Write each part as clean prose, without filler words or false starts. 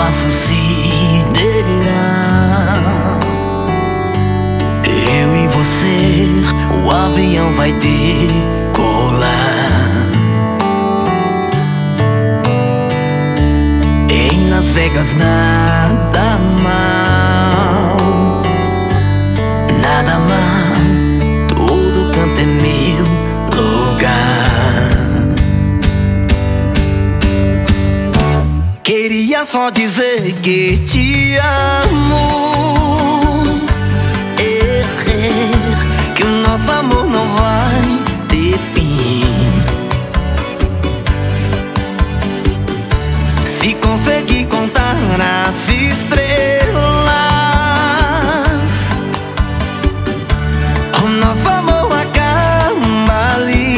espaço sideral, eu e você, o avião vai decolar. Em Las Vegas nada mal, nada mal, todo canto é meu lugar. Queria só dizer que te amo, que o nosso amor não vai ter fim. Se conseguir contar as estrelas, o nosso amor acaba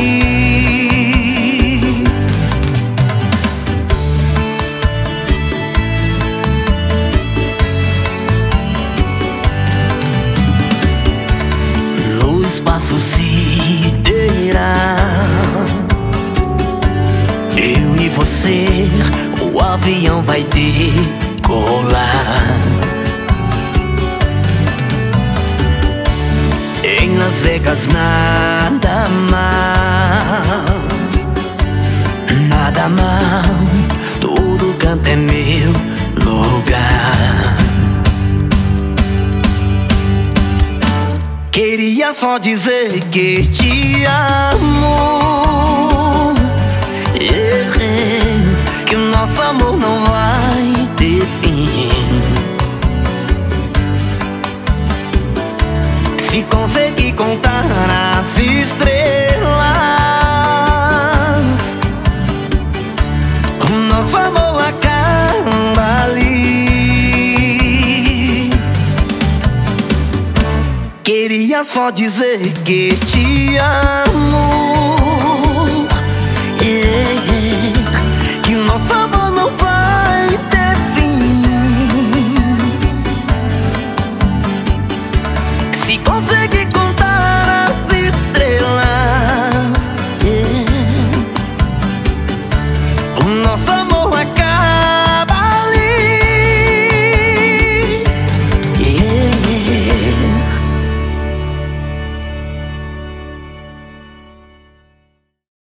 ali. No espaço sideral, eu e você, o avião vai decolar. Em Las Vegas nada mal, nada mal, todo canto é meu lugar. Queria só dizer que te amo, que o nosso amor não vai ter fim. Se conseguir contar as estrelas, o nosso amor acaba ali. Queria só dizer que te amo,